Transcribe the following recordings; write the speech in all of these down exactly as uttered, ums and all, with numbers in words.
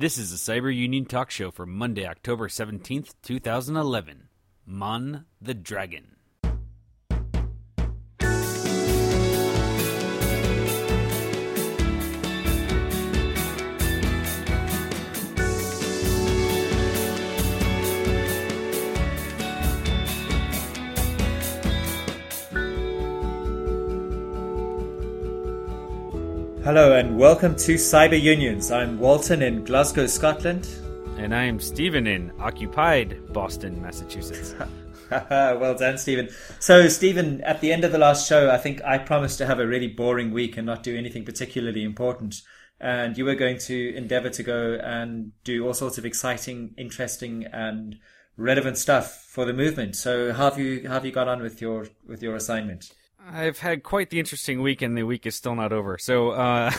This is the Cyber Union Talk Show for Monday, October seventeenth, twenty eleven. Mon the Dragon. Hello and welcome to Cyber Unions. I'm Walton in Glasgow, Scotland. And I am Stephen in occupied Boston, Massachusetts. Well done, Stephen. So, Stephen, at the end of the last show, I think I promised to have a really boring week and not do anything particularly important. And you were going to endeavour to go and do all sorts of exciting, interesting and relevant stuff for the movement. So how have you, how have you got on with your with your assignment? I've had quite the interesting week, and the week is still not over. So uh,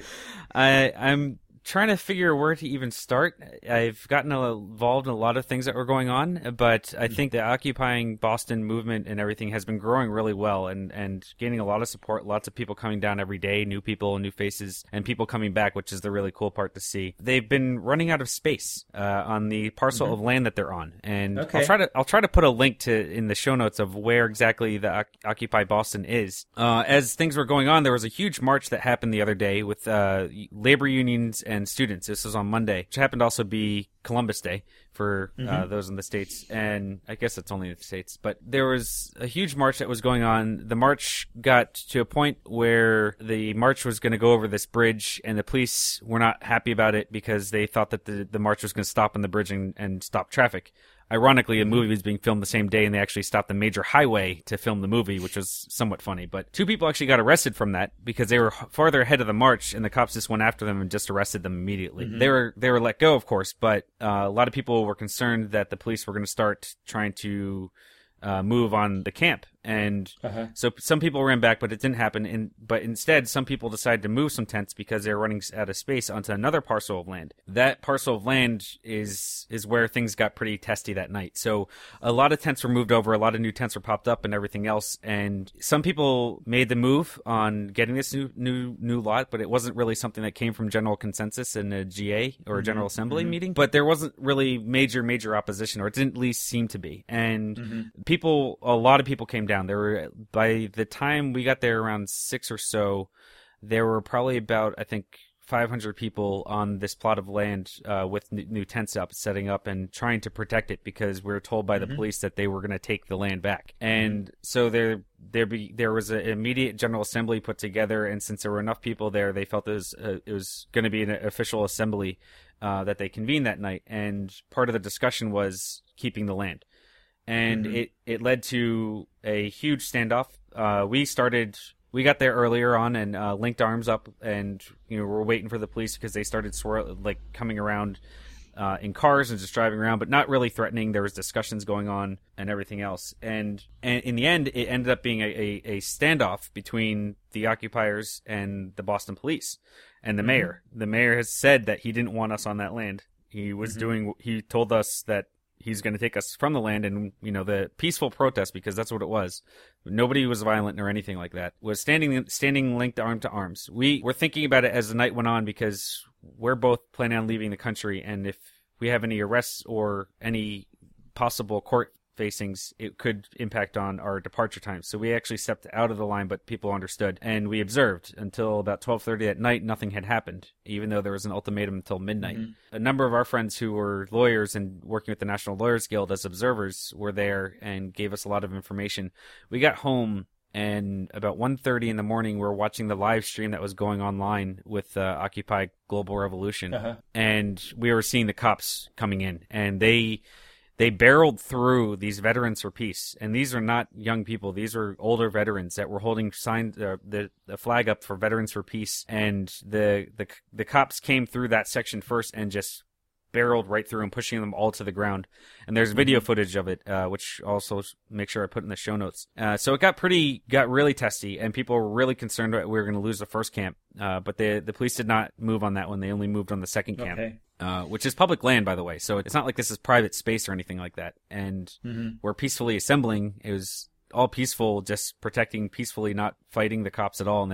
I, I'm trying to figure where to even start. I've gotten involved in a lot of things that were going on, but I think the occupying Boston movement and everything has been growing really well and, and gaining a lot of support. Lots of people coming down every day, new people, new faces, and people coming back, which is the really cool part to see. They've been running out of space uh, on the parcel mm-hmm. of land that they're on, and okay. I'll try to I'll try to put a link to in the show notes of where exactly the Occupy Boston is. Uh, as things were going on, there was a huge march that happened the other day with uh, labor unions and students. This was on Monday, which happened to also be Columbus Day for uh, mm-hmm. those in the States, and I guess it's only in the States. But there was a huge march that was going on. The march got to a point where the march was going to go over this bridge, and the police were not happy about it because they thought that the, the march was going to stop on the bridge and, and stop traffic. Ironically, a movie was being filmed the same day, and they actually stopped the major highway to film the movie, which was somewhat funny. But two people actually got arrested from that because they were farther ahead of the march, and the cops just went after them and just arrested them immediately. Mm-hmm. They were they were let go, of course, but uh, a lot of people were concerned that the police were going to start trying to uh, move on the camp. And uh-huh. so some people ran back, but it didn't happen. And, but instead, some people decided to move some tents because they were running out of space onto another parcel of land. That parcel of land is is where things got pretty testy that night. So a lot of tents were moved over, a lot of new tents were popped up and everything else. And some people made the move on getting this new new new lot, but it wasn't really something that came from general consensus in a G A or a mm-hmm. General Assembly mm-hmm. meeting. But there wasn't really major, major opposition, or it didn't at least seem to be. And mm-hmm. people, a lot of people came down. There were, by the time we got there around six or so, there were probably about, I think, five hundred people on this plot of land uh, with new tents up, setting up and trying to protect it because we were told by mm-hmm. the police that they were going to take the land back. And mm-hmm. so there there be there was an immediate General Assembly put together, and since there were enough people there, they felt it was, uh, it was going to be an official assembly uh, that they convened that night. And part of the discussion was keeping the land. And mm-hmm. it, it led to a huge standoff. Uh, we started, we got there earlier on and uh, linked arms up, and you know we're waiting for the police because they started swirl like coming around uh, in cars and just driving around, but not really threatening. There was discussions going on and everything else. And, and in the end, it ended up being a, a, a standoff between the occupiers and the Boston police and the mm-hmm. mayor. The mayor has said that he didn't want us on that land. He was mm-hmm. doing. He told us that he's going to take us from the land, and, you know, the peaceful protest, because that's what it was. Nobody was violent or anything like that. Was standing standing linked arm to arms. We were thinking about it as the night went on because we're both planning on leaving the country, and if we have any arrests or any possible court facings, it could impact on our departure time. So we actually stepped out of the line, but people understood, and we observed until about twelve thirty at night. Nothing had happened, even though there was an ultimatum until midnight. Mm-hmm. A number of our friends who were lawyers and working with the National Lawyers Guild as observers were there and gave us a lot of information. We got home, and about one thirty in the morning, we were watching the live stream that was going online with uh, Occupy Global Revolution, uh-huh. and we were seeing the cops coming in, and they They barreled through these veterans for peace, and these are not young people. These are older veterans that were holding signs, uh, the the flag up for Veterans for Peace, and the the the cops came through that section first and just barreled right through and pushing them all to the ground. And there's video mm-hmm. footage of it, uh, which also make sure I put in the show notes. Uh, so it got pretty, got really testy, and people were really concerned that we were going to lose the first camp. Uh, but the the police did not move on that one. They only moved on the second camp. Okay. Uh, which is public land, by the way. So it's not like this is private space or anything like that. And mm-hmm. we're peacefully assembling. It was all peaceful, just protecting peacefully, not fighting the cops at all. And there,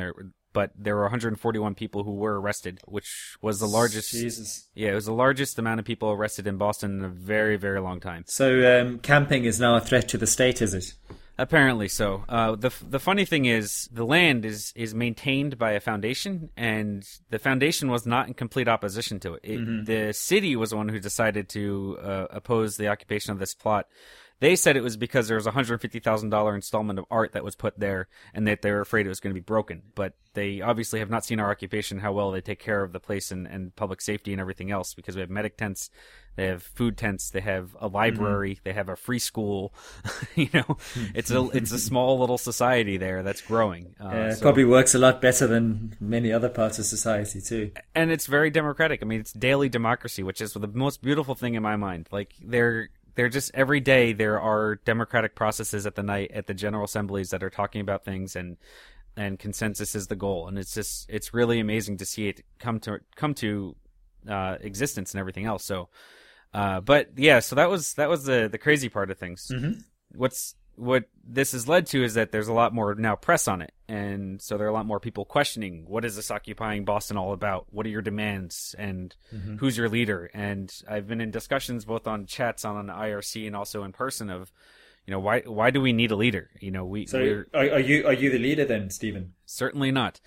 but there were one hundred forty-one people who were arrested, which was the largest. Jesus. Yeah, it was the largest amount of people arrested in Boston in a very, very long time. So um, camping is now a threat to the state, is it? Apparently so. Uh, the the funny thing is, the land is, is maintained by a foundation, and the foundation was not in complete opposition to it. it mm-hmm. The city was the one who decided to uh, oppose the occupation of this plot. They said it was because there was a one hundred fifty thousand dollars installment of art that was put there, and that they were afraid it was going to be broken. But they obviously have not seen our occupation, how well they take care of the place and, and public safety and everything else, because we have medic tents, they have food tents, they have a library, mm-hmm. they have a free school. You know, it's a it's a small little society there that's growing. Uh, yeah, it so, probably works a lot better than many other parts of society too. And it's very democratic. I mean, it's daily democracy, which is the most beautiful thing in my mind. Like, they're They're just every day there are democratic processes at the night at the general assemblies that are talking about things, and and consensus is the goal, and it's just it's really amazing to see it come to come to uh, existence and everything else. So, uh, but yeah, so that was that was the the crazy part of things. Mm-hmm. What's what this has led to is that there's a lot more now press on it, and so there are a lot more people questioning, what is this occupying Boston all about? What are your demands, and mm-hmm. who's your leader? And I've been in discussions both on chats on I R C and also in person of, you know, why why do we need a leader? You know, we so are, are you are you the leader then, Stephen? Certainly not.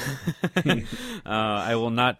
uh, I will not.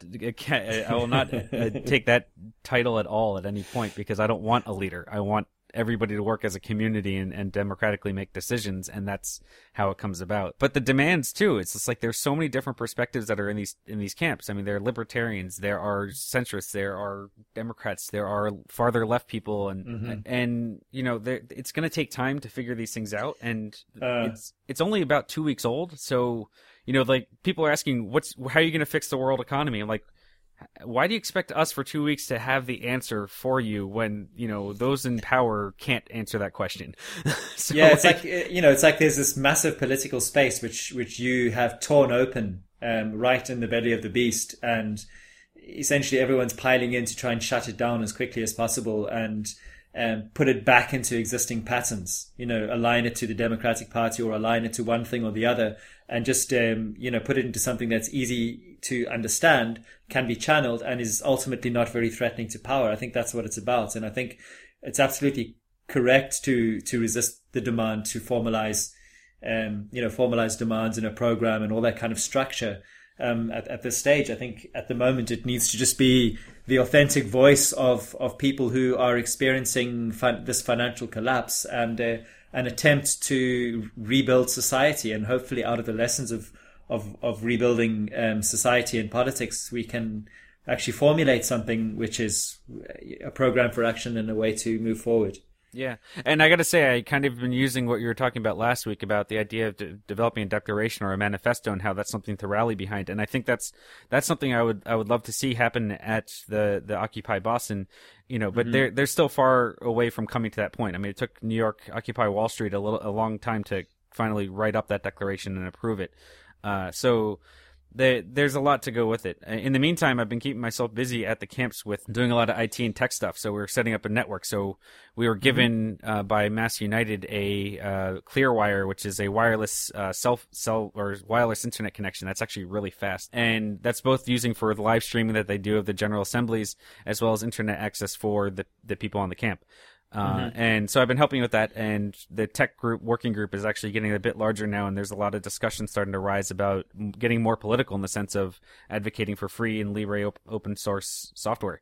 I will not uh, take that title at all at any point, because I don't want a leader. I want everybody to work as a community and, and democratically make decisions, and that's how it comes about. But the demands too, it's just like there's so many different perspectives that are in these in these camps. I mean, there are libertarians, there are centrists, there are Democrats, there are farther left people, and mm-hmm. and you know, it's going to take time to figure these things out, and uh. it's it's only about two weeks old. So, you know, like, people are asking, what's how are you going to fix the world economy? I'm like, why do you expect us for two weeks to have the answer for you when, you know, those in power can't answer that question? so yeah, it's like, like, you know, it's like there's this massive political space which which you have torn open um, right in the belly of the beast, and essentially everyone's piling in to try and shut it down as quickly as possible and um, put it back into existing patterns, you know, align it to the Democratic Party or align it to one thing or the other, and just, um, you know, put it into something that's easy to understand, can be channeled, and is ultimately not very threatening to power. I think that's what it's about. And I think it's absolutely correct to, to resist the demand to formalize, um, you know, formalize demands in a program and all that kind of structure. Um, at, at this stage, I think at the moment it needs to just be the authentic voice of, of people who are experiencing fin- this financial collapse, and uh, an attempt to rebuild society. And hopefully out of the lessons of, of, of rebuilding um, society and politics, we can actually formulate something which is a program for action and a way to move forward. Yeah, and I got to say, I kind of been using what you were talking about last week about the idea of de- developing a declaration or a manifesto, and how that's something to rally behind. And I think that's that's something I would I would love to see happen at the, the Occupy Boston, you know. But mm-hmm. they're they're still far away from coming to that point. I mean, it took New York Occupy Wall Street a little a long time to finally write up that declaration and approve it. Uh, so. They, there's a lot to go with it. In the meantime, I've been keeping myself busy at the camps with doing a lot of I T and tech stuff. So we're setting up a network. So we were given mm-hmm. uh, by Mass United a uh, Clearwire, which is a wireless uh, self cell or wireless internet connection. That's actually really fast, and that's both using for the live streaming that they do of the general assemblies, as well as internet access for the the people on the camp. Uh, mm-hmm. And so I've been helping with that, and the tech group, working group, is actually getting a bit larger now, and there's a lot of discussion starting to rise about getting more political in the sense of advocating for free and libre op- open source software.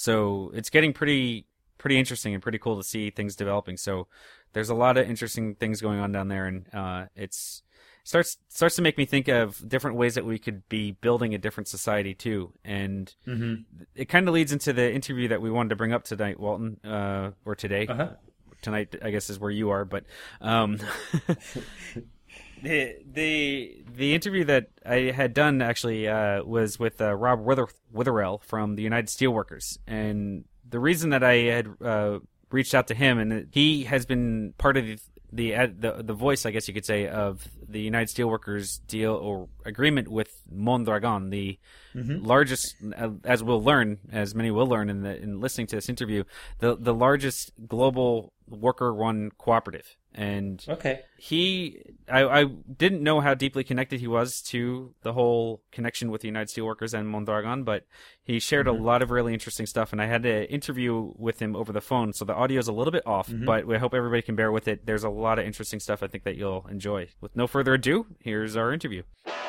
So it's getting pretty pretty interesting and pretty cool to see things developing. So there's a lot of interesting things going on down there, and uh, it's starts starts to make me think of different ways that we could be building a different society too. And mm-hmm. it kind of leads into the interview that we wanted to bring up tonight, Walton, uh, or today. Uh-huh. Tonight, I guess, is where you are. But um, the the the interview that I had done actually uh, was with uh, Rob Wither- Witherell from the United Steelworkers, and the reason that I had uh, reached out to him, and he has been part of the The, the the voice, I guess you could say, of the United Steelworkers deal or agreement with Mondragon, the mm-hmm. largest, as we'll learn, as many will learn in the in listening to this interview, the the largest global worker-run cooperative. And okay. he, I, I didn't know how deeply connected he was to the whole connection with the United Steelworkers and Mondragon, but he shared mm-hmm. a lot of really interesting stuff, and I had an interview with him over the phone, so the audio is a little bit off, mm-hmm. but I hope everybody can bear with it. There's a lot of interesting stuff I think that you'll enjoy. With no further ado, here's our interview.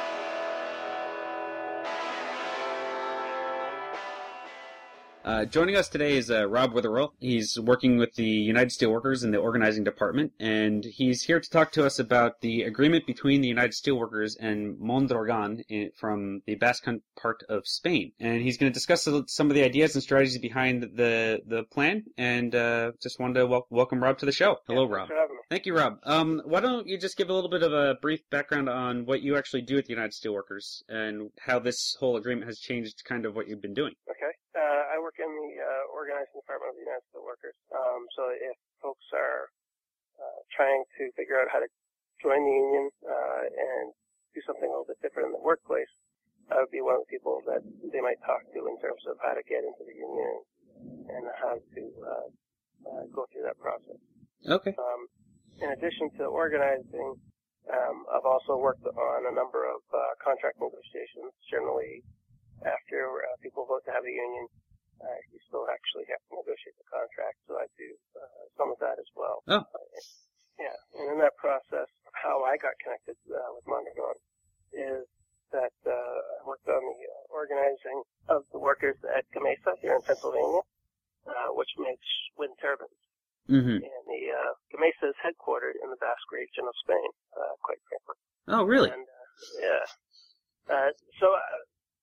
Uh, joining us today is uh, Rob Witherell. He's working with the United Steelworkers in the organizing department, and he's here to talk to us about the agreement between the United Steelworkers and Mondragon in, from the Basque part of Spain. And he's going to discuss some of the ideas and strategies behind the the plan, and uh, just wanted to wel- welcome Rob to the show. Hello, yeah, Rob. For having me. Thank you, Rob. Um, why don't you just give a little bit of a brief background on what you actually do at the United Steelworkers and how this whole agreement has changed kind of what you've been doing? Okay. Uh, I work in the uh, organizing department of the United Steelworkers. Um, so if folks are uh, trying to figure out how to join the union uh, and do something a little bit different in the workplace, I would be one of the people that they might talk to in terms of how to get into the union and how to uh, uh, go through that process. Okay. Um, in addition to organizing, um, I've also worked on a number of uh, contract negotiations. Generally, after uh, people vote to have a union, uh, you still actually have to negotiate the contract, so I do uh, some of that as well. Oh. Uh, yeah, and in that process, how I got connected uh, with Mondragon is that uh, I worked on the uh, organizing of the workers at Gamesa here in Pennsylvania, uh, which makes wind turbines. Mm-hmm. And the uh, Gamesa is headquartered in the Basque region of Spain, uh, quite frankly. Oh, really? And, uh, yeah. Uh, so uh,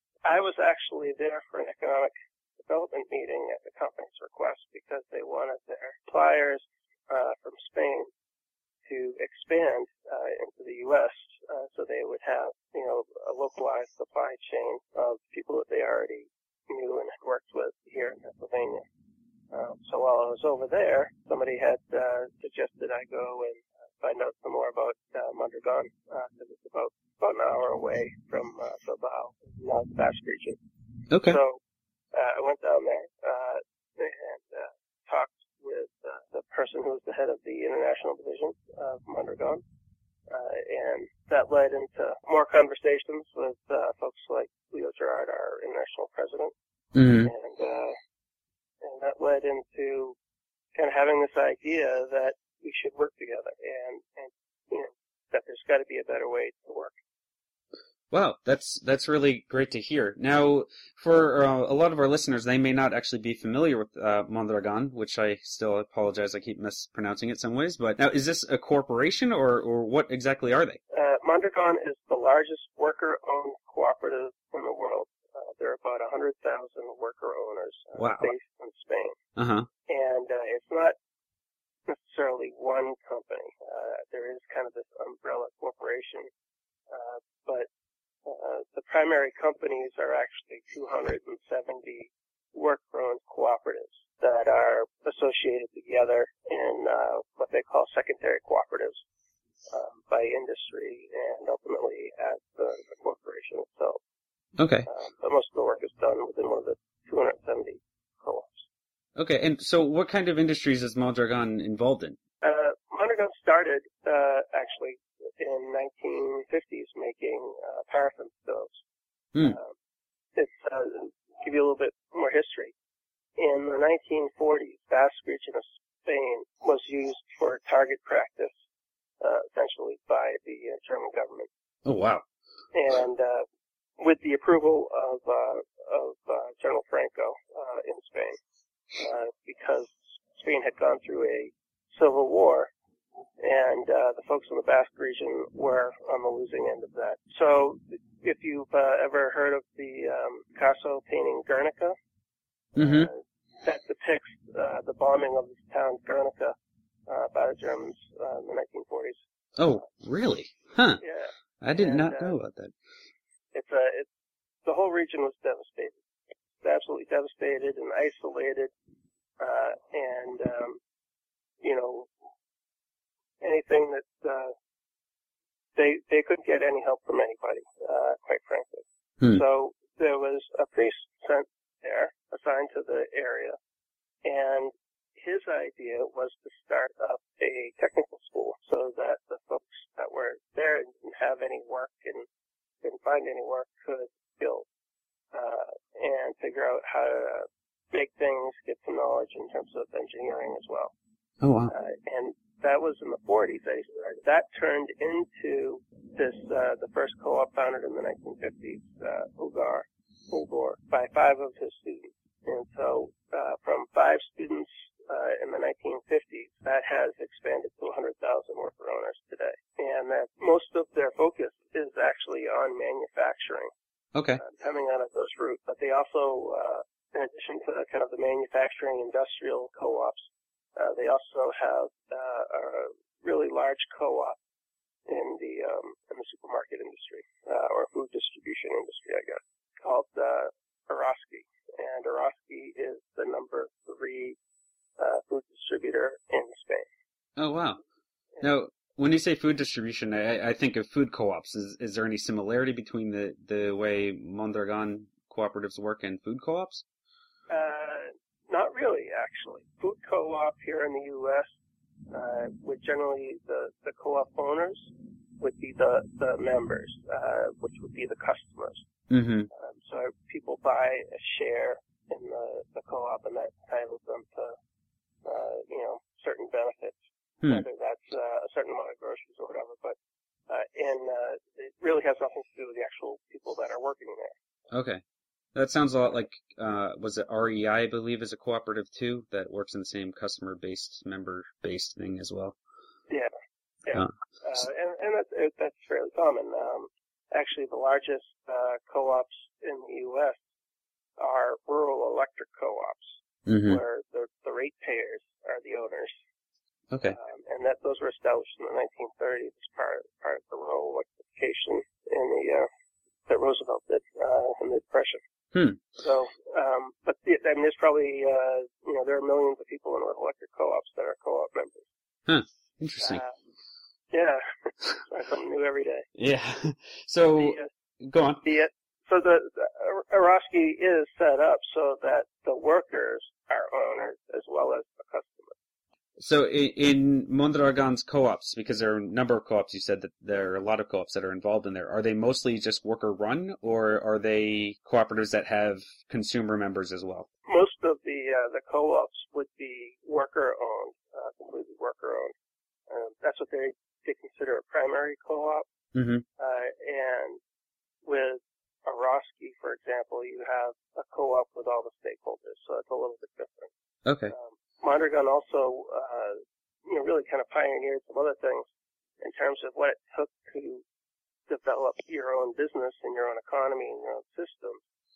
I was actually there for an economic development meeting at the company's request because they wanted their suppliers uh, from Spain to expand uh, into the U S uh, so they would have, you know, a localized supply chain of people that they already knew and had worked with here in Pennsylvania. Um, so while I was over there, somebody had uh, suggested I go and find out some more about uh, Mondragon because uh, it's about about an hour away from uh, Bilbao, you know, the Basque region. Okay. So uh, I went down there uh, and uh, talked with uh, the person who was the head of the international division of Mondragon, uh, and that led into more conversations with uh, folks like Leo Gerard, our international president, mm-hmm. and uh, and that led into kind of having this idea that we should work together, and and you know that there's got to be a better way to work. Wow, that's that's really great to hear. Now, for uh, a lot of our listeners, they may not actually be familiar with uh, Mondragon, which I still apologize, I keep mispronouncing it some ways. But now, is this a corporation, or, or what exactly are they? Uh, Mondragon is the largest worker-owned cooperative in the world. Uh, there are about one hundred thousand worker owners uh, wow. based in Spain. Uh-huh. And uh, it's not necessarily one company. Uh, there is kind of this umbrella corporation, uh, but Uh, the primary companies are actually two hundred seventy worker-owned cooperatives that are associated together in uh, what they call secondary cooperatives um, by industry and ultimately at the, the corporation itself. Okay. Uh, but most of the work is done within one of the two hundred seventy co-ops. Okay, and so what kind of industries is Mondragon involved in? Uh, Mondragon started uh, actually in nineteen fifties making uh, paraffin stoves. Hmm. Uh, it's uh, give you a little bit more history. In the nineteen forties, Basque region of Spain was used for target practice, uh, essentially by the uh, German government. Oh wow! And uh, with the approval of uh, of uh, General Franco uh, in Spain, uh, because Spain had gone through a civil war. And uh, the folks in the Basque region were on the losing end of that. So if you've uh, ever heard of the um, Picasso painting Guernica, mm-hmm. uh, that depicts uh, the bombing of this town, Guernica, uh, by the Germans uh, in the nineteen forties. Oh, really? Huh. Yeah. I did and, not uh, know about that. It's a, it's, the whole region was devastated. It's absolutely devastated and isolated. Uh, and, um, you know, anything that uh, they they couldn't get any help from anybody, uh, quite frankly. Hmm. So there was a priest sent there, assigned to the area, and his idea was to start up a technical school so that the folks that were there and didn't have any work and didn't find any work could build uh, and figure out how to make things, get some knowledge in terms of engineering as well. Oh, wow. Uh, and that was in the forties that he started. That turned into this, uh, the first co-op founded in the nineteen fifties, uh, Ugar, Ugar, by five of his students. And so, uh, from five students, uh, in the nineteen fifties, that has expanded to one hundred thousand worker owners today. And that most of their focus is actually on manufacturing. Okay. Uh, coming out of those roots. But they also, uh, in addition to the, kind of the manufacturing industrial co-ops, uh, they also have, uh, a really large co-op in the, um, in the supermarket industry, uh, or food distribution industry, I guess, called, uh, Eroski. And Eroski is the number three uh, food distributor in Spain. Oh, wow. Now, when you say food distribution, I, I think of food co-ops. Is, is there any similarity between the, the way Mondragon cooperatives work and food co-ops? Uh, not really, actually. Food co-op here in the U S uh, would generally, the, the co-op owners would be the, the members, uh, which would be the customers. Mm-hmm. Um, so people buy a share in the, the co-op, and that entitles them to, uh, you know, certain benefits, hmm. whether that's uh, a certain amount of groceries or whatever. But uh, and uh, it really has nothing to do with the actual people that are working there. Okay, that sounds a lot like uh, was it R E I? I believe is a cooperative too that works in the same customer-based, member-based thing as well. Yeah, yeah, uh, uh, and and that's that's fairly common. Um, Actually, the largest uh, co-ops in the U S are rural electric co-ops, mm-hmm. where the, the ratepayers are the owners. Okay. Um, and that those were established in the nineteen thirties as part, part of the rural electrification in the uh, that Roosevelt did uh, in the Depression. Hmm. So, um, but the, I mean, there's probably uh, you know there are millions of people in rural electric co-ops that are co-op members. Huh. Interesting. Uh, Yeah, learn something new every day. Yeah. So, the, uh, go on. The, so the, the Eroski is set up so that the workers are owners as well as the customers. So in, in Mondragon's co-ops, because there are a number of co-ops, you said that there are a lot of co-ops that are involved in there. Are they mostly just worker-run, or are they cooperatives that have consumer members as well? Most of the uh, the co-ops would be worker-owned, uh, completely worker-owned. Um, that's what they they consider a primary co-op. Mm-hmm. Uh, and with Eroski, for example, you have a co-op with all the stakeholders, so it's a little bit different. Okay. Um, Mondragon also, uh, you know, really kind of pioneered some other things in terms of what it took to develop your own business and your own economy and your own system.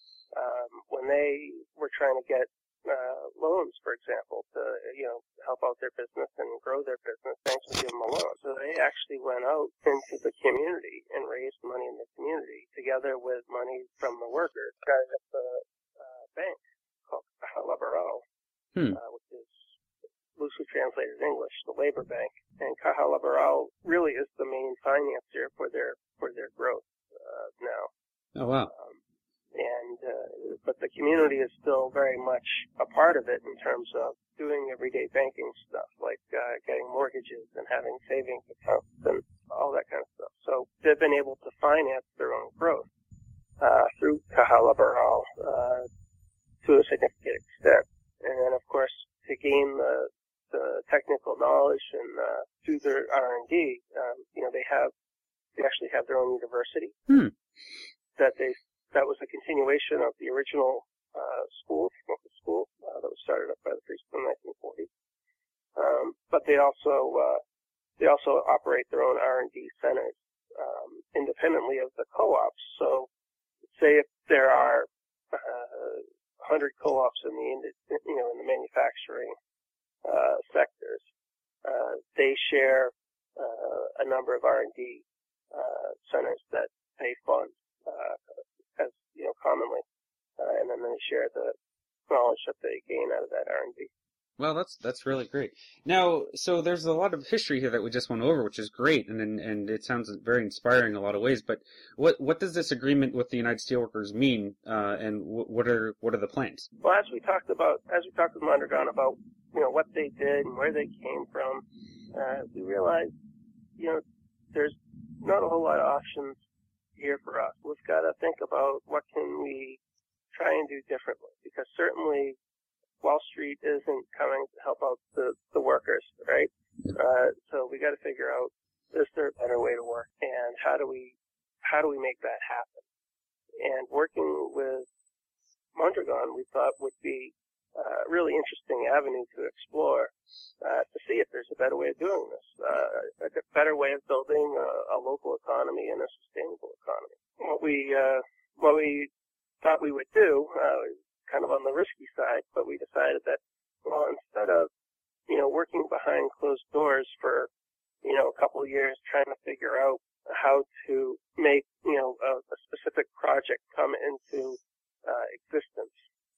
Um, when they were trying to get uh, loans, for example, to, you know, help out their business and grow their business, banks would give them a loan. So they actually went out into the community and raised money in the community together with money from the workers. Guys at the uh, bank called Caja Laboral, hmm. uh, which is loosely translated in English, the labor bank. And Caja Laboral really is the main financier for their for their growth uh, now. Oh, wow. Um, and uh, but the community is still very much a part of it in terms of doing everyday banking stuff, like uh, getting mortgages and having savings accounts and all that kind of stuff. So they've been able to finance their own growth uh, through Caja Laboral uh, to a significant extent. And then, of course, to gain the, the technical knowledge and uh, through their R and D, um, you know, they have they actually have their own university hmm. that they. That was a continuation of the original uh, school, technical school, uh, that was started up by the priests in the nineteen forties. Um, but they also uh, they also operate their own R and D centers um, independently of the co-ops. So, say if there are uh, one hundred co-ops in the you know in the manufacturing uh, sectors, uh, they share uh, a number of R and D uh, centers that pay funds. Uh, as you know, commonly, uh, and then they share the knowledge that they gain out of that R and D. Well, that's that's really great. Now, so there's a lot of history here that we just went over, which is great, and and, and it sounds very inspiring in a lot of ways. But what what does this agreement with the United Steelworkers mean, uh, and w- what are what are the plans? Well, as we talked about, as we talked with Mondragon about you know, what they did and where they came from, uh, we realized, you know, there's not a whole lot of options here for us. We've got to think about what can we try and do differently, because certainly Wall Street isn't coming to help out the, the workers, right? Uh, so we got to figure out, is there a better way to work, and how do we how do we make that happen? And working with Mondragon, we thought would be a really interesting avenue to explore, uh, to see if there's a better way of doing this, uh, a better way of building a, a local economy and a sustainable economy. What we uh, what we thought we would do, uh, kind of on the risky side, but we decided that, well, instead of, you know, working behind closed doors for, you know, a couple of years trying to figure out how to make, you know, a, a specific project come into uh, existence,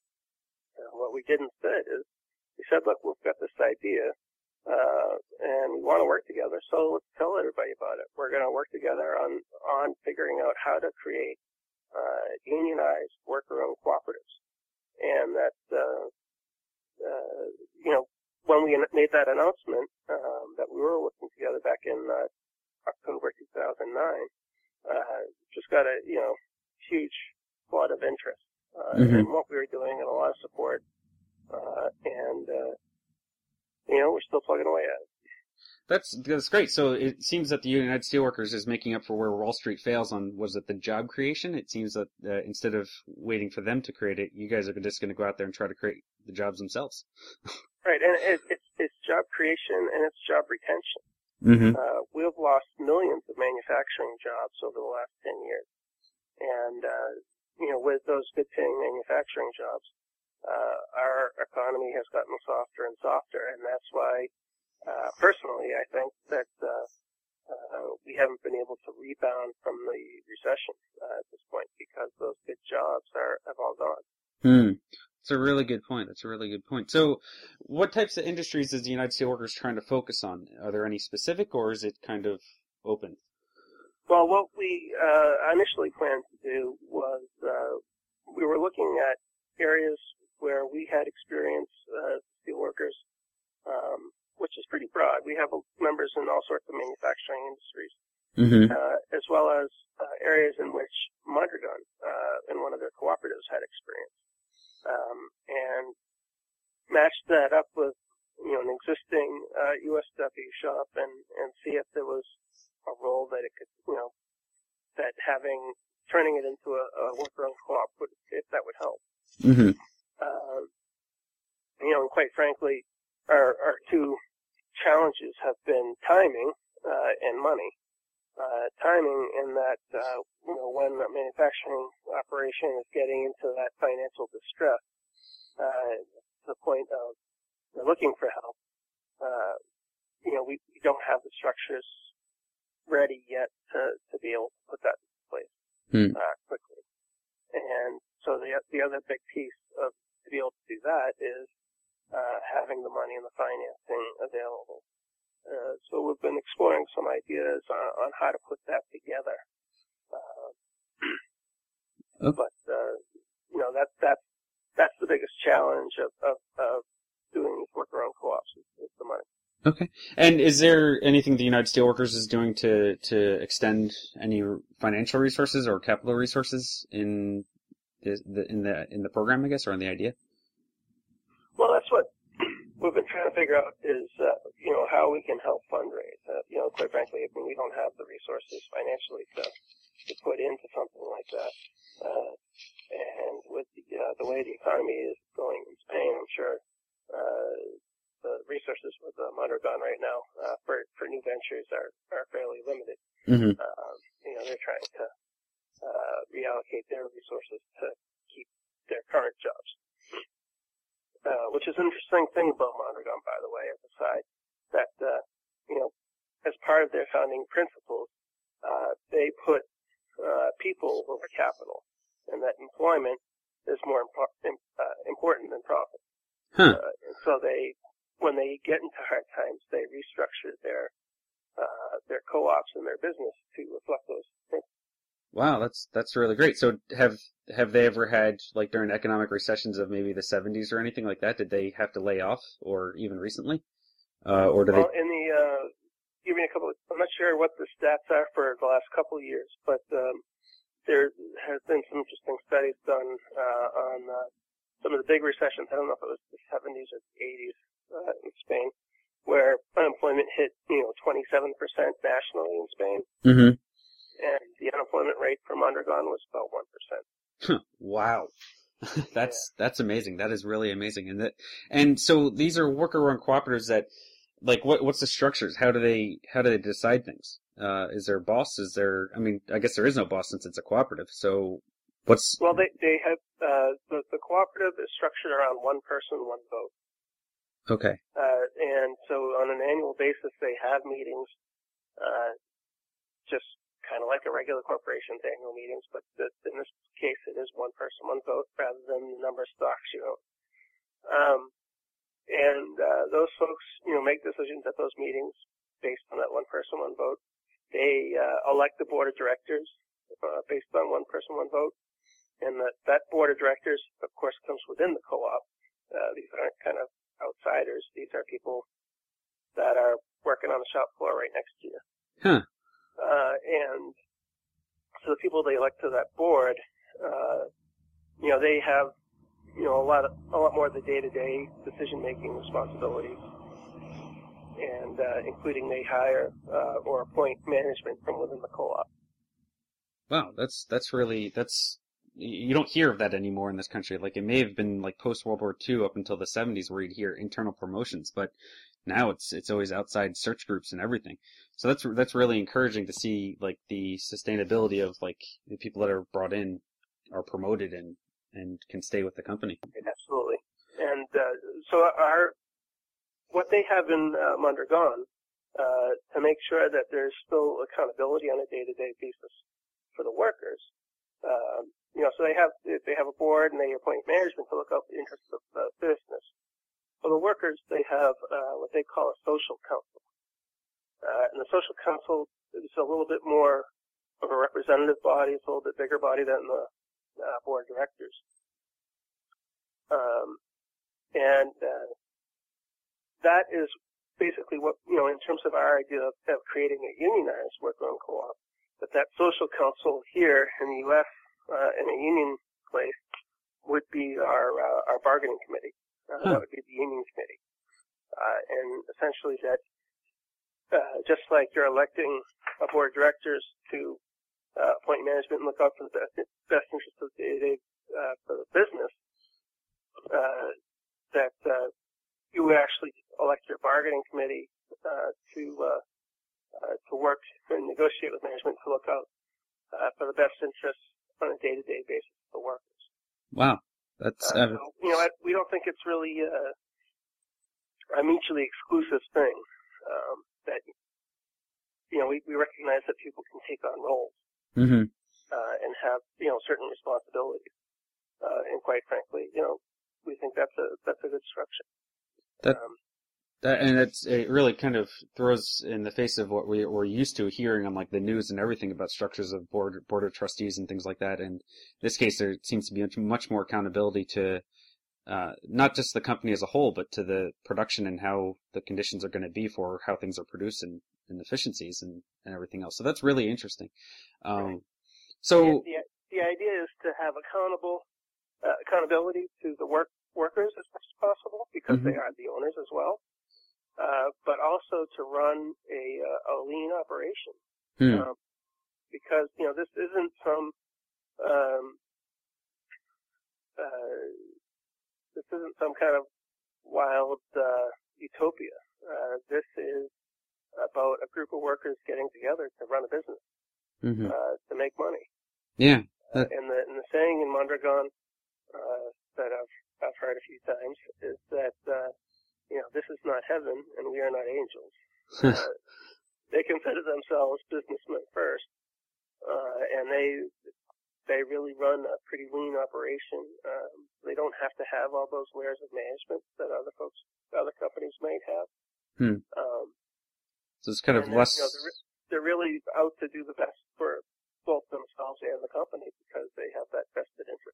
uh, what we did instead is we said, look, we've got this idea, uh, and we want to work together, so let's tell everybody about it. We're going to work together on, on figuring out how to create uh, unionized worker-owned cooperatives. And that, uh, uh, you know, when we made that announcement, um, that we were working together back in uh, October two thousand nine, uh, just got a, you know, huge flood of interest uh, mm-hmm. in what we were doing and a lot of support. Uh, and, uh, you know, we're still plugging away at it. That's that's great. So it seems that the United Steelworkers is making up for where Wall Street fails on, was it the job creation? It seems that uh, instead of waiting for them to create it, you guys are just going to go out there and try to create the jobs themselves. Right, and it, it's it's job creation and it's job retention. Mm-hmm. Uh, we've lost millions of manufacturing jobs over the last ten years, and uh, you know, with those good-paying manufacturing jobs, uh, our economy has gotten softer and softer, and that's why. Uh, personally, I think that uh, uh, we haven't been able to rebound from the recession uh, at this point because those good jobs are have all gone. Hmm. That's a really good point. That's a really good point. So, what types of industries is the United Steelworkers trying to focus on? Are there any specific, or is it kind of open? Well, what we uh, initially planned to do was uh, we were looking at areas where we had experience as steelworkers. Um, which is pretty broad. We have members in all sorts of manufacturing industries, mm-hmm. uh, as well as uh, areas in which Mondragon, uh, in one of their cooperatives, had experience, um, and matched that up with, you know, an existing uh, U S W shop, and and see if there was a role that it could, you know, that having turning it into a, a worker-owned co-op would, if that would help. Mm-hmm. Uh, you know, and quite frankly, our our two challenges have been timing uh, and money. Uh, timing in that, uh, you know, when a manufacturing operation is getting into that financial distress, uh, to the point of they're looking for help, uh, you know, we, we don't have the structures ready yet to, to be able to put that in place hmm. uh, quickly. And so the the other big piece of to be able to do that is Uh, having the money and the financing available. Uh, so we've been exploring some ideas on, on how to put that together. Uh, oh. But, uh, you know, that, that, that's the biggest challenge of, of, of doing these worker-owned co-ops is, is the money. Okay. And is there anything the United Steelworkers is doing to, to extend any financial resources or capital resources in the, in the, in the program, I guess, or in the idea? Well, that's what we've been trying to figure out is, uh, you know, how we can help fundraise. Uh, you know, quite frankly, I mean, we don't have the resources financially to, to put into something like that. Uh, and with the, uh, the way the economy is going in Spain, I'm sure, uh, the resources with uh, Mondragon right now, uh, for, for new ventures are, are fairly limited. Mm-hmm. Uh, you know, they're trying to, uh, reallocate their resources to keep their current jobs. Uh, which is an interesting thing about Mondragon, by the way, as a side, that, uh, you know, as part of their founding principles, uh, they put, uh, people over capital, and that employment is more impo- uh, important than profit. Huh. Uh, and so they, when they get into hard times, they restructure their, uh, their co-ops and their business to reflect those principles. Wow, that's, that's really great. So have have they ever had, like during economic recessions of maybe the seventies or anything like that? Did they have to lay off, or even recently, uh, or do well, they? in the uh, give me a couple. Of, I'm not sure what the stats are for the last couple of years, but um, there has been some interesting studies done uh, on uh, some of the big recessions. I don't know if it was the seventies or the eighties uh, in Spain, where unemployment hit, you know, twenty-seven percent nationally in Spain, Mm-hmm. and the unemployment rate for Mondragon was about one percent. Wow. That's that's amazing. That is really amazing. And that and so these are worker run cooperatives that, like, what what's the structures? How do they how do they decide things? Uh, is there a boss? Is there? I mean, I guess there is no boss since it's a cooperative. So what's Well, they they have uh, the the cooperative is structured around one person, one vote, okay? uh, and so on an annual basis they have meetings, uh, just kind of like a regular corporation's annual meetings, but th- in this case it is one person, one vote rather than the number of stocks you own. Um, and uh, those folks, you know, make decisions at those meetings based on that one person, one vote. They uh, elect the board of directors uh, based on one person, one vote, and that that board of directors, of course, comes within the co-op. Uh, these aren't kind of outsiders. These are people that are working on the shop floor right next to you. Huh. Uh, and so the people they elect to that board, uh, you know, they have, you know, a lot of, a lot more of the day-to-day decision-making responsibilities, and uh, including they hire uh, or appoint management from within the co-op. Wow, that's that's really that's you don't hear of that anymore in this country. Like, it may have been like post World War Two up until the seventies where you'd hear internal promotions, but now it's it's always outside search groups and everything. So that's that's really encouraging to see, like, the sustainability of, like, the people that are brought in are promoted and and can stay with the company. Absolutely. And uh, so our what they have in uh, Mondragon uh, to make sure that there's still accountability on a day-to-day basis for the workers. Um, you know, so they have they have a board and they appoint management to look out the interests of the business. For the workers, they have uh, what they call a social council, uh, and the social council is a little bit more of a representative body. It's a little bit bigger body than the uh, board of directors. Um, and uh, that is basically what, you know, in terms of our idea of, of creating a unionized worker-owned co-op. But that social council here in the U S uh, in a union place would be our uh, our bargaining committee. Uh, huh. That would be the union committee, uh, and essentially that uh, just like you're electing a board of directors to uh, appoint management and look out for the best, best interests of the day-to-day uh, for the business, uh, that uh, you would actually elect your bargaining committee uh, to uh, uh, to work and negotiate with management to look out uh, for the best interests on a day-to-day basis of the workers. Wow, that's Uh, uh, so, you know, I, we don't think it's really uh, a mutually exclusive thing. Um, that you know, we, we recognize that people can take on roles mm-hmm. uh, and have, you know, certain responsibilities. Uh, and quite frankly, you know, we think that's a that's a good structure. That Um, That, and it's, it really kind of throws in the face of what we, we're used to hearing on, like, the news and everything about structures of board, board of trustees and things like that. And in this case, there seems to be much more accountability to, uh, not just the company as a whole, but to the production and how the conditions are going to be for how things are produced and, and efficiencies and, and everything else. So that's really interesting. Um, Right. so, the, the, the idea is to have accountable, uh, accountability to the work, workers as much as possible because mm-hmm. they are the owners as well. Uh, but also to run a, uh, a lean operation. hmm. Um, because, you know, this isn't some, um, uh, this isn't some kind of wild, uh, utopia. Uh, this is about a group of workers getting together to run a business, Mm-hmm. uh, to make money. Yeah. Uh, and the, and the saying in Mondragon, uh, that I've, I've heard a few times is that, uh, you know, this is not heaven, and we are not angels. Uh, they consider themselves businessmen first, uh, and they they really run a pretty lean operation. Um, they don't have to have all those layers of management that other folks, other companies might have. Hmm. Um, So it's kind of and less. You know, they're, they're really out to do the best for both themselves and the company because they have that vested interest.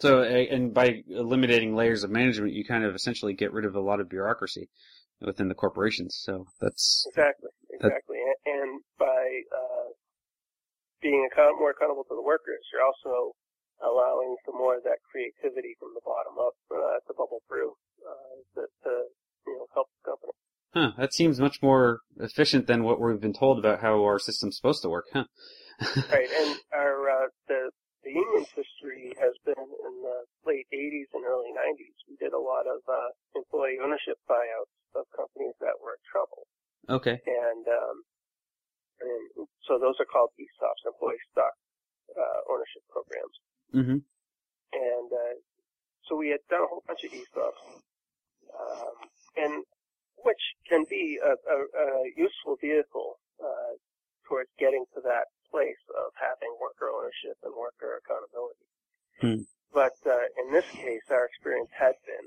So, uh, and by eliminating layers of management, you kind of essentially get rid of a lot of bureaucracy within the corporations. So that's exactly, exactly. That, and, and by uh, being account- more accountable to the workers, you're also allowing some more of that creativity from the bottom up uh, to bubble through uh, to, to you know help the company. Huh, that seems much more efficient than what we've been told about how our system's supposed to work, huh? Right, and our uh, the the union's history has been in the late eighties and early nineties. We did a lot of uh, employee ownership buyouts of companies that were in trouble. Okay. And, um, and so those are called E S O Ps, employee stock uh, ownership programs. Mm-hmm. And uh, so we had done a whole bunch of E S O Ps, um, and which can be a, a, a useful vehicle uh, towards getting to that place of having worker ownership and worker accountability. Hmm. But uh, in this case, our experience had been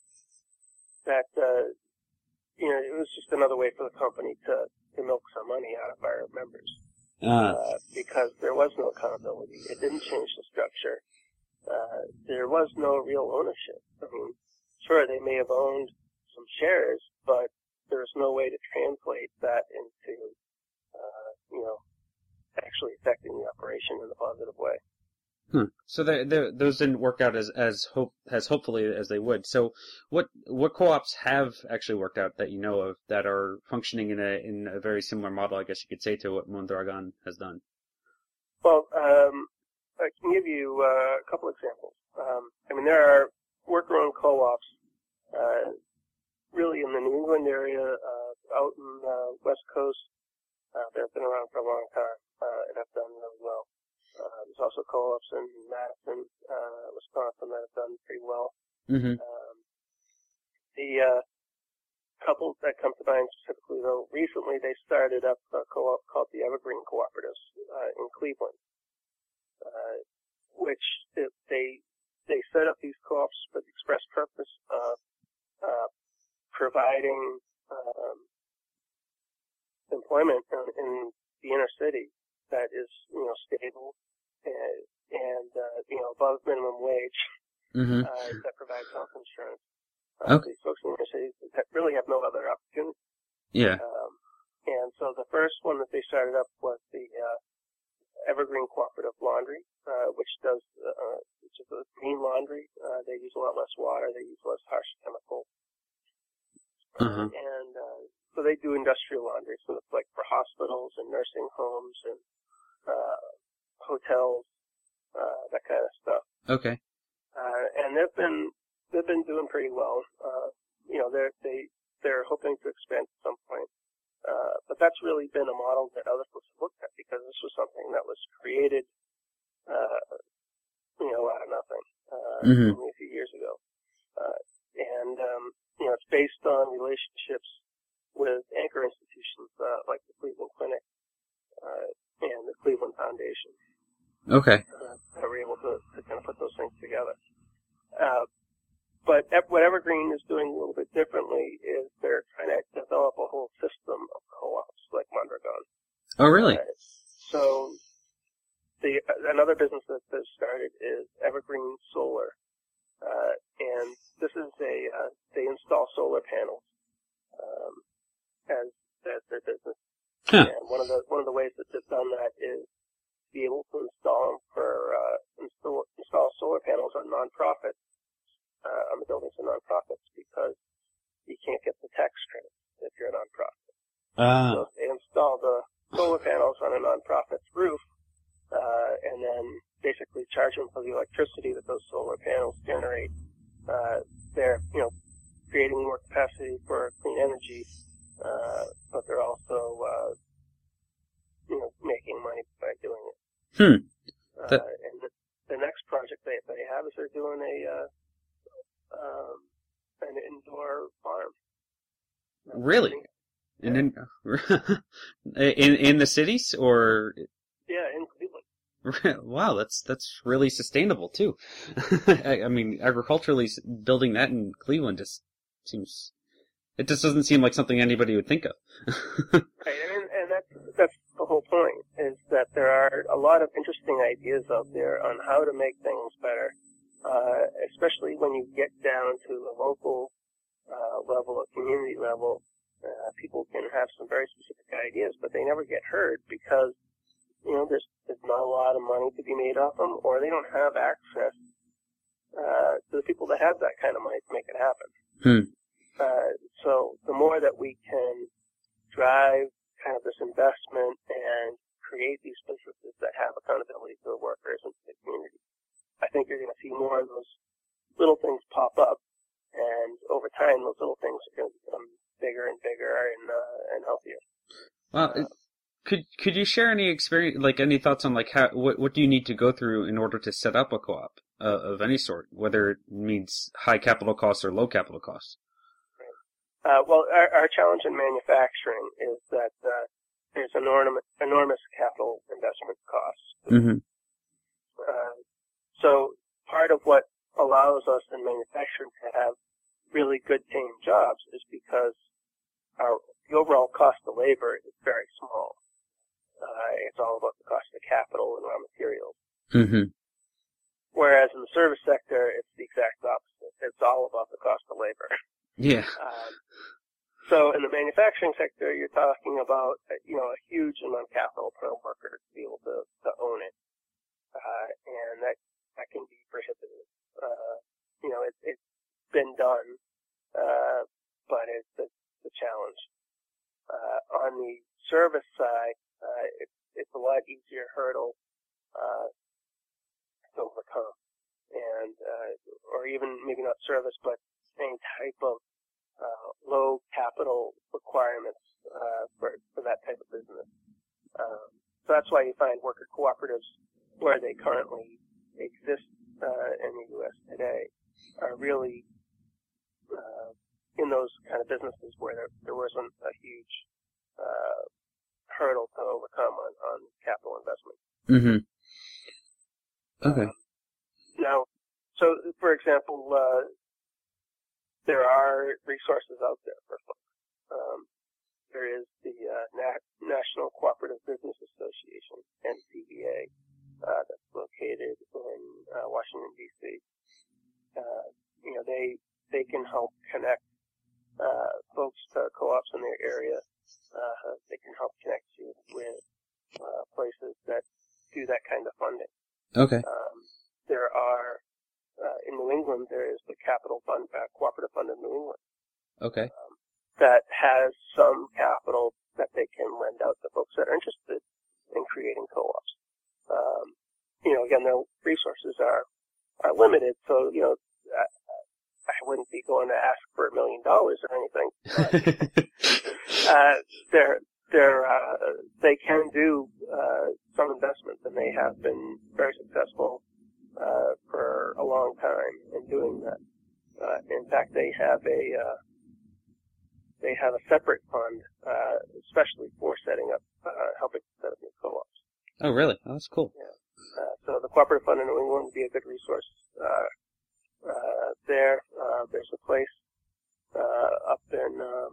that uh, you know it was just another way for the company to, to milk some money out of our members Uh. uh, because there was no accountability. It didn't change the structure. Uh, there was no real ownership. I mean, sure, they may have owned some shares, but there's no way to translate that into uh, you know. actually affecting the operation in a positive way. Hmm. So they, they, those didn't work out as as hope as hopefully as they would. So what what co-ops have actually worked out that you know of that are functioning in a in a very similar model, I guess you could say, to what Mondragon has done? Well, um, I can give you uh, a couple examples. Um, I mean, there are worker-owned co-ops uh, really in the New England area, uh, out in the uh, West Coast. Uh, they've been around for a long time. Uh, and have done really well. Uh, there's also co-ops in Madison, uh, Wisconsin that have done pretty well. Mm-hmm. Um, the uh, couple that come to mind specifically, though, recently they started up a co-op called the Evergreen Cooperatives uh, in Cleveland, uh, which it, they they set up these co-ops for the express purpose of uh, providing um, employment in, in the inner city that is, you know, stable and, and uh, you know, above minimum wage, Mm-hmm. uh, that provides health insurance. Uh, Okay. These folks in the inner cities that really have no other opportunity. Yeah. Um, and so the first one that they started up was the uh, Evergreen Cooperative Laundry, uh, which does, uh, which is a green laundry. Uh, they use a lot less water. They use less harsh chemicals. Uh-huh. And uh, so they do industrial laundry, so it's like for hospitals and nursing homes and uh, hotels, uh, that kind of stuff. Okay. Uh, and they've been they've been doing pretty well. Uh, you know, they're they they're hoping to expand at some point. Uh, but that's really been a model that other folks have looked at because this was something that was created, uh, you know, out of nothing, uh, Mhm. only a few years ago. Uh, and um, you know, it's based on relationships with anchor institutions uh, like the Cleveland Clinic uh, and the Cleveland Foundation. Okay. Uh, that were able to, to kind of put those things together. Uh, but what Evergreen is doing a little bit differently is they're trying to develop a whole system of co-ops like Mondragon. Oh, really? Uh, so the another business that has started is Evergreen Solar, uh, and this is a uh, they install solar panels um, as as their business. Huh. And one of the one of the ways that they've done that is be able to install them for uh, install, install solar panels on nonprofits uh, on the buildings of nonprofits because you can't get the tax credit if you're a nonprofit. Ah. So they install the solar panels on a nonprofit's roof uh, and then basically charge them for the electricity that those solar panels generate. Uh, they're you know creating more capacity for clean energy, uh, but they're also uh, you know making money by doing it. Hmm. Uh, and the, the next project they they have is they're doing a uh, um, an indoor farm. Really? And in, in in the cities or Yeah, in Cleveland. wow, that's that's really sustainable too. I, I mean, agriculturally building that in Cleveland just seems it just doesn't seem like something anybody would think of. Right, and and that's that's the whole point is that there are a lot of interesting ideas out there on how to make things better uh, especially when you get down to a local uh, level, a community level. Uh, people can have some very specific ideas, but they never get heard because, you know, there's, there's not a lot of money to be made off them, or they don't have access uh, to the people that have that kind of money to make it happen. Hmm. Uh, so the more that we can drive kind of this investment and create these businesses that have accountability to the workers and to the community, I think you're going to see more of those little things pop up, and over time, those little things are going to become bigger and bigger and uh, and healthier. Well, Uh, could could you share any experience, like any thoughts on like how what what do you need to go through in order to set up a co-op uh, of any sort, whether it means high capital costs or low capital costs? Uh, well, our, our challenge in manufacturing is that uh, there's enormous, enormous capital investment costs. Mm-hmm. Uh, so part of what allows us in manufacturing to have really good paying jobs is because our the overall cost of labor is very small. Uh, it's all about the cost of capital and raw materials. Mm-hmm. Whereas in the service sector, it's the exact opposite. It's all about the cost of labor. Yeah. Um, so in the manufacturing sector, you're talking about, uh, you know, a huge amount of capital per worker to be able to, to own it. Uh, and that, that can be prohibitive. Uh, you know, it, it's been done, uh, but it's a, it's a challenge. Uh, on the service side, uh, it's, it's a lot easier hurdle, uh, to overcome. And, uh, or even maybe not service, but same type of uh, low capital requirements uh, for for that type of business. Um, so that's why you find worker cooperatives where they currently exist uh, in the U S today are really uh, in those kind of businesses where there, there wasn't a huge uh, hurdle to overcome on, on capital investment. Mm-hmm. Okay. Um, now, so for example, uh, there are resources out there for folks. Um, there is the uh, Na- National Cooperative Business Association, N C B A, uh, that's located in uh, Washington, D C. Uh, you know, they they can help connect uh, folks to co-ops in their area. Uh, they can help connect you with uh, places that do that kind of funding. Okay. Um, there are Uh, in New England, there is the Capital Fund, uh, Cooperative Fund in New England, Okay. um, that has some capital that they can lend out to folks that are interested in creating co-ops. Um, you know, again, their resources are, are limited, so, you know, I, I wouldn't be going to ask for a million dollars or anything. But, uh, they're, they're, uh, they can do, uh, some investments, and they have been very successful Uh, for a long time in doing that. Uh, in fact, they have a uh, they have a separate fund, uh, especially for setting up, uh, helping set up new co-ops. Oh, really? Oh, that's cool. Yeah. Uh, so the Cooperative Fund in New England would be a good resource uh, uh, there. Uh, there's a place uh, up in um,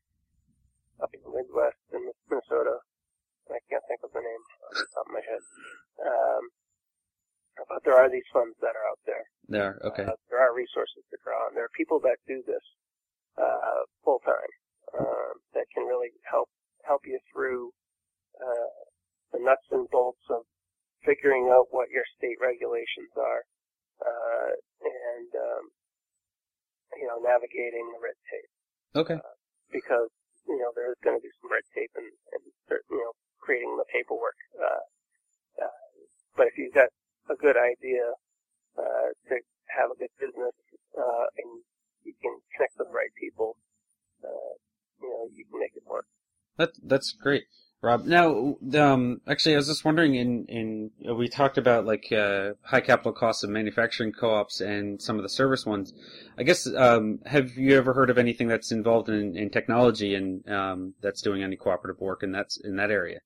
up in the Midwest in Minnesota. I can't think of the name off the top of my head. Um, But there are these funds that are out there. There. Okay. Uh, there are resources to draw on. There are people that do this uh, full time um, that can really help help you through uh, the nuts and bolts of figuring out what your state regulations are uh, and um, you know navigating the red tape. Okay. Uh, because you know there's going to be some red tape and, and you know creating the paperwork. Uh, uh, but if you've got a good idea uh, to have a good business, uh, and you can connect with the right people. Uh, you know, you can make it work. That that's great, Rob. Now, um, actually, I was just wondering. In in we talked about like uh, high capital costs of manufacturing co-ops and some of the service ones. I guess um, have you ever heard of anything that's involved in, in technology and um, that's doing any cooperative work in that's in that area?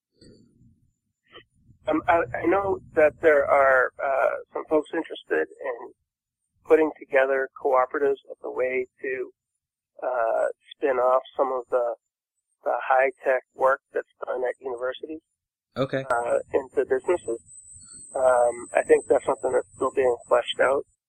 Um, I, I know that there are uh, some folks interested in putting together cooperatives as a way to uh, spin off some of the, the high-tech work that's done at universities Okay. uh, into businesses. Um, I think that's something that's still being fleshed out.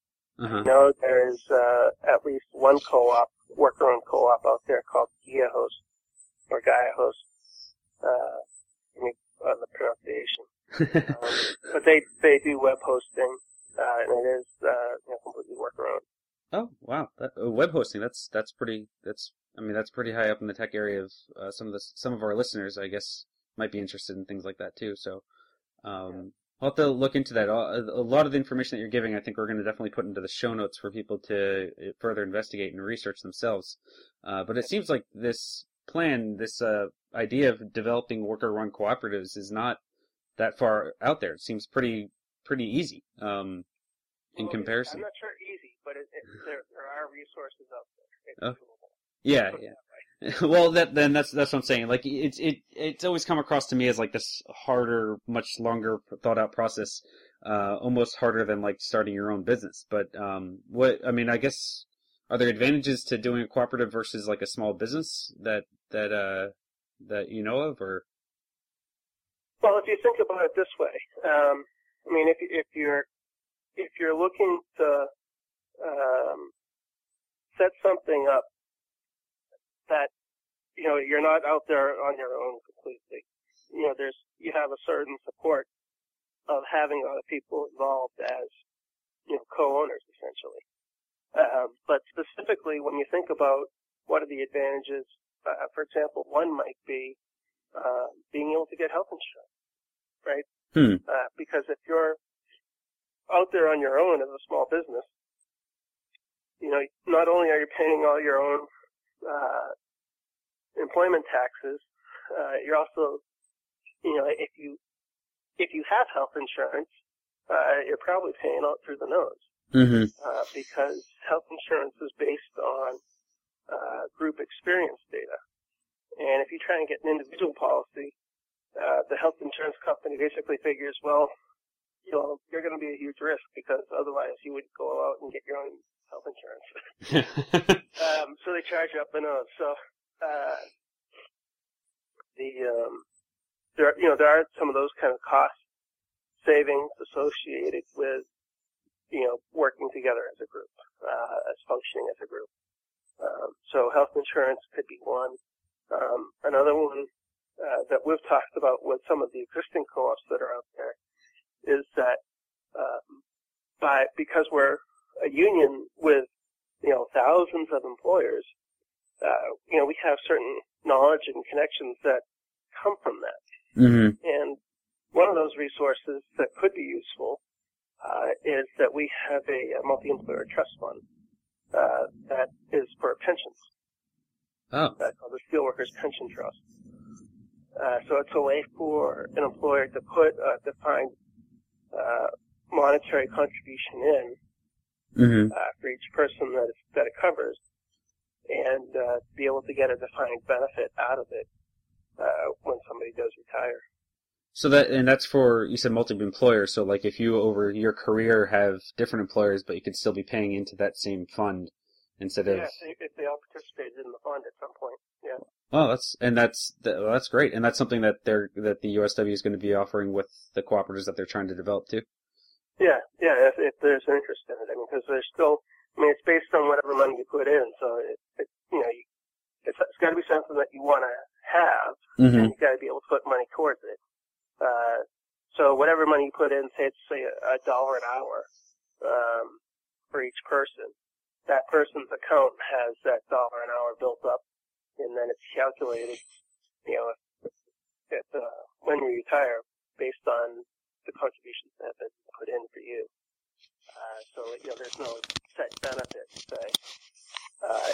Uh-huh. You know, there's uh, at least one co-op, worker-owned co-op out there called Gaia Host, or Gaia Host, uh, I mean, on the pronunciation. um, but they, they do web hosting, uh, and it is, uh, you know, completely worker-owned. Oh, wow. That, uh, web hosting, that's, that's pretty, that's, I mean, that's pretty high up in the tech area of, uh, some of the, some of our listeners, I guess, might be interested in things like that too. So, um, I'll have to look into that. A lot of the information that you're giving, I think we're going to definitely put into the show notes for people to further investigate and research themselves. Uh, but it seems like this plan, this uh, idea of developing worker-run cooperatives is not that far out there. It seems pretty pretty easy um, in well, comparison. I'm not sure easy, but it, it, there, there are resources out there. It's Oh. doable. Yeah, yeah. Well, that then that's that's what I'm saying. Like it's it it's always come across to me as like this harder, much longer thought out process, uh, almost harder than like starting your own business. But um, what I mean, I guess, are there advantages to doing a cooperative versus like a small business that that uh that you know of, or? Well, if you think about it this way, um, I mean, if if you're if you're looking to um, set something up that, you know, you're not out there on your own completely. You know, there's, you have a certain support of having other people involved as, you know, co-owners, essentially. Um, but specifically, when you think about what are the advantages, uh, for example, one might be uh, being able to get health insurance, right? Hmm. Uh, because if you're out there on your own as a small business, you know, not only are you paying all your own Uh, employment taxes, uh, you're also, you know, if you, if you have health insurance, uh, you're probably paying out through the nose. Mm-hmm. Uh, because health insurance is based on, uh, group experience data. And if you try and get an individual policy, uh, the health insurance company basically figures, well, you know, you're going to be a huge risk because otherwise you would go out and get your own health insurance. um, so they charge you up the nose. So, uh, the, um, there, are, you know, there are some of those kind of cost savings associated with, you know, working together as a group, uh, as functioning as a group. Um, so health insurance could be one. Um, another one, uh, that we've talked about with some of the existing co-ops that are out there is that, um, by, because we're a union with, you know, thousands of employers, uh, you know, we have certain knowledge and connections that come from that. Mm-hmm. And one of those resources that could be useful, uh, is that we have a, a multi-employer trust fund, uh, that is for pensions. Oh. That's called the Steelworkers Pension Trust. Uh, so it's a way for an employer to put a defined, uh, monetary contribution in, Mm-hmm. Uh, for each person that, it, that it covers, and uh, be able to get a defined benefit out of it uh, when somebody does retire. So that, and that's for, you said multiple employers, so like if you over your career have different employers, but you could still be paying into that same fund instead of... Yeah, if they, if they all participated in the fund at some point, yeah. Oh, that's, and that's, well, that's great, and that's something that they're, that the U S W is going to be offering with the cooperatives that they're trying to develop too. Yeah, yeah, if, if there's an interest in it. I mean, because there's still, I mean, it's based on whatever money you put in, so it, it you know, you, it's, it's got to be something that you want to have, Mm-hmm. and you got to be able to put money towards it. Uh, so whatever money you put in, say it's say a, a dollar an hour um, for each person, that person's account has that dollar an hour built up, and then it's calculated, you know, if, if, uh, when you retire based on the contributions that have been put in for you. Uh, so, you know, there's no set benefit, say. Uh,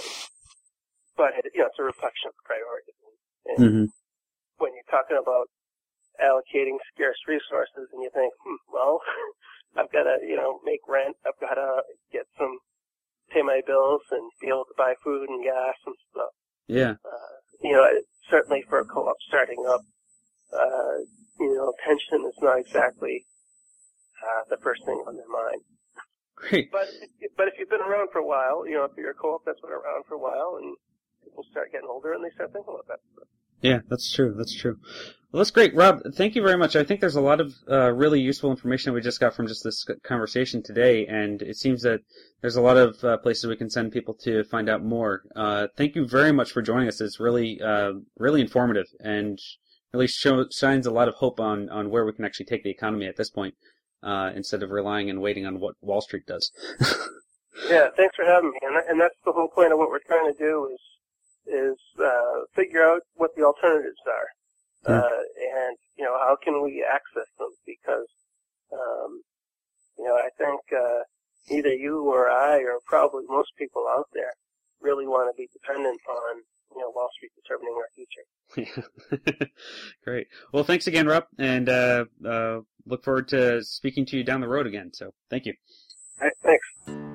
but, it, you know, it's a reflection of priorities. And Mm-hmm. when you're talking about allocating scarce resources and you think, hmm, well, I've got to, you know, make rent, I've got to get some, pay my bills and be able to buy food and gas and stuff. Yeah. Uh, you know, certainly for a co-op starting up, uh, you know, pension is not exactly uh, the first thing on their mind. Great. But but if you've been around for a while, you know, if you're a co-op that's been around for a while, and people start getting older and they start thinking about that stuff. Yeah, that's true. That's true. Well, that's great. Rob, thank you very much. I think there's a lot of uh, really useful information we just got from just this conversation today, and it seems that there's a lot of uh, places we can send people to find out more. Uh, thank you very much for joining us. It's really, uh, really informative and really show, shines a lot of hope on, on where we can actually take the economy at this point, uh, instead of relying and waiting on what Wall Street does. Yeah, thanks for having me. And, that, and that's the whole point of what we're trying to do is is uh, figure out what the alternatives are. Uh, and, you know, how can we access them? Because, um, you know, I think, uh, either you or I or probably most people out there really want to be dependent on, you know, Wall Street determining our future. Yeah. Great. Well, thanks again, Rob, and, uh, uh, look forward to speaking to you down the road again. So thank you. All right, thanks.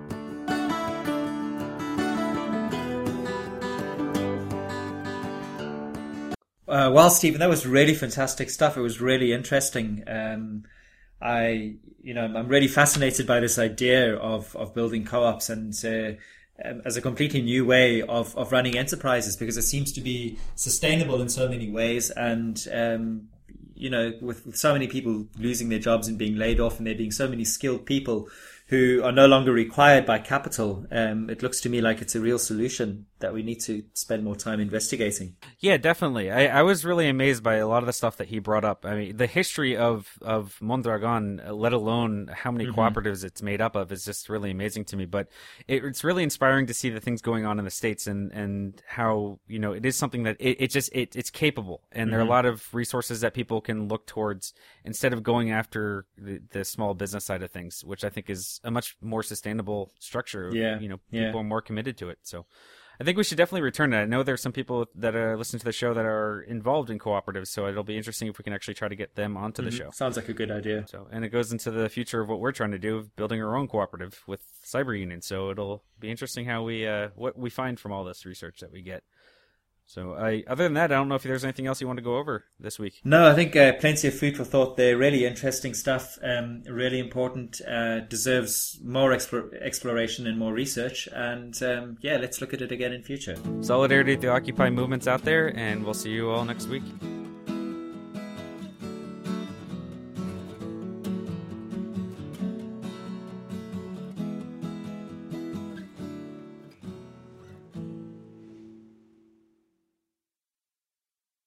Uh, well, Stephen, that was really fantastic stuff. It was really interesting. Um, I, you know, I'm really fascinated by this idea of, of building co-ops and uh, um, as a completely new way of, of running enterprises, because it seems to be sustainable in so many ways. And, um, you know, with, with so many people losing their jobs and being laid off, and there being so many skilled people who are no longer required by capital, um, it looks to me like it's a real solution that we need to spend more time investigating. Yeah, definitely. I, I was really amazed by a lot of the stuff that he brought up. I mean, the history of, of Mondragon, let alone how many mm-hmm. cooperatives it's made up of, is just really amazing to me. But it, it's really inspiring to see the things going on in the States, and, and how, you know, it is something that it, it just, it, it's capable. And mm-hmm. there are a lot of resources that people can look towards instead of going after the, the small business side of things, which I think is a much more sustainable structure. Yeah. You know, yeah. people are more committed to it. So I think we should definitely return to that. I know there's some people that are listening to the show that are involved in cooperatives, so it'll be interesting if we can actually try to get them onto mm-hmm. the show. Sounds like a good idea. So, and it goes into the future of what we're trying to do, of building our own cooperative with Cyber Union. So it'll be interesting how we, uh, what we find from all this research that we get. So, I, other than that, I don't know if there's anything else you want to go over this week. No, I think uh, plenty of food for thought there. Really interesting stuff. Um, really important. Uh, deserves more explore, exploration and more research. And um, yeah, let's look at it again in future. Solidarity to the Occupy movements out there, and we'll see you all next week.